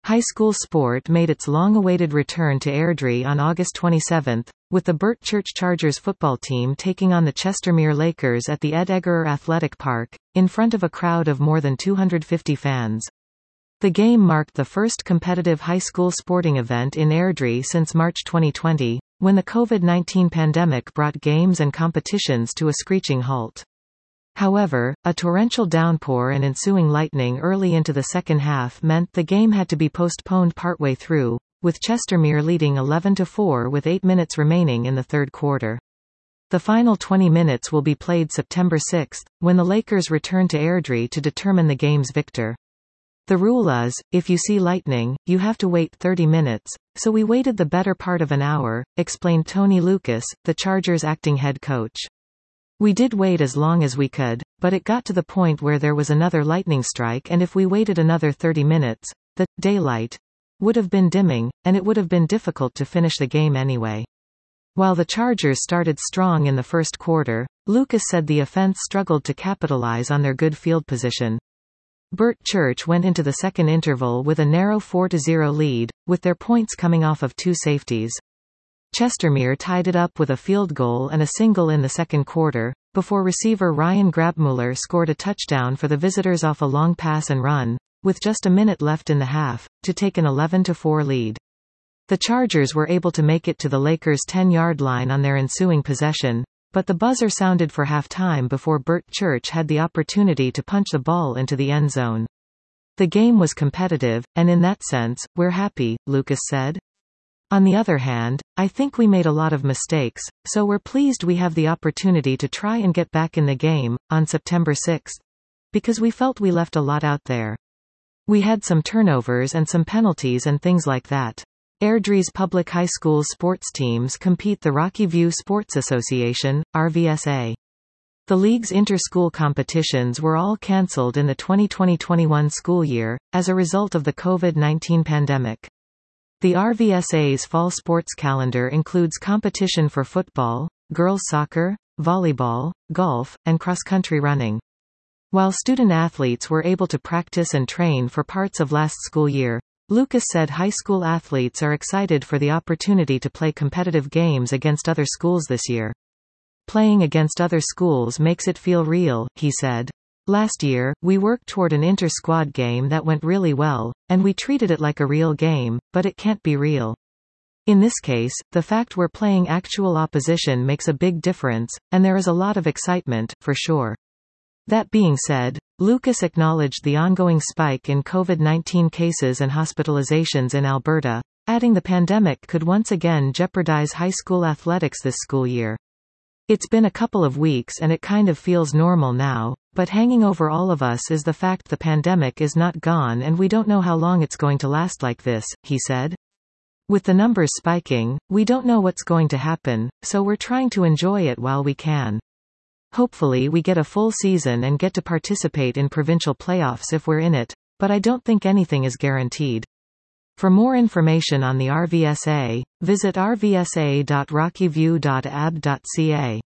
High school sport made its long-awaited return to Airdrie on August 27, with the Burt Church Chargers football team taking on the Chestermere Lakers at the Ed Eggerer Athletic Park, in front of a crowd of more than 250 fans. The game marked the first competitive high school sporting event in Airdrie since March 2020, when the COVID-19 pandemic brought games and competitions to a screeching halt. However, a torrential downpour and ensuing lightning early into the second half meant the game had to be postponed partway through, with Chestermere leading 11-4 with 8 minutes remaining in the third quarter. The final 20 minutes will be played September 6, when the Lakers return to Airdrie to determine the game's victor. The rule is, if you see lightning, you have to wait 30 minutes, so we waited the better part of an hour, explained Tony Lucas, the Chargers' acting head coach. We did wait as long as we could, but it got to the point where there was another lightning strike, and if we waited another 30 minutes, the daylight would have been dimming, and it would have been difficult to finish the game anyway. While the Chargers started strong in the first quarter, Lucas said the offense struggled to capitalize on their good field position. Burt Church went into the second interval with a narrow 4-0 lead, with their points coming off of 2 safeties. Chestermere tied it up with a field goal and a single in the second quarter, before receiver Ryan Grabmuller scored a touchdown for the visitors off a long pass and run, with just a minute left in the half, to take an 11-4 lead. The Chargers were able to make it to the Lakers' 10-yard line on their ensuing possession, but the buzzer sounded for halftime before Burt Church had the opportunity to punch the ball into the end zone. The game was competitive, and in that sense, we're happy, Lucas said. On the other hand, I think we made a lot of mistakes, so we're pleased we have the opportunity to try and get back in the game, on September 6. Because we felt we left a lot out there. We had some turnovers and some penalties and things like that. Airdrie's public high school sports teams compete the Rocky View Sports Association, RVSA. The league's inter-school competitions were all cancelled in the 2020-21 school year, as a result of the COVID-19 pandemic. The RVSA's fall sports calendar includes competition for football, girls soccer, volleyball, golf, and cross-country running. While student athletes were able to practice and train for parts of last school year, Lucas said high school athletes are excited for the opportunity to play competitive games against other schools this year. Playing against other schools makes it feel real, he said. Last year, we worked toward an inter-squad game that went really well, and we treated it like a real game, but it can't be real. In this case, the fact we're playing actual opposition makes a big difference, and there is a lot of excitement, for sure. That being said, Lucas acknowledged the ongoing spike in COVID-19 cases and hospitalizations in Alberta, adding the pandemic could once again jeopardize high school athletics this school year. It's been a couple of weeks and it kind of feels normal now, but hanging over all of us is the fact the pandemic is not gone and we don't know how long it's going to last like this, he said. With the numbers spiking, we don't know what's going to happen, so we're trying to enjoy it while we can. Hopefully we get a full season and get to participate in provincial playoffs if we're in it, but I don't think anything is guaranteed. For more information on the RVSA, visit rvsa.rockyview.ab.ca.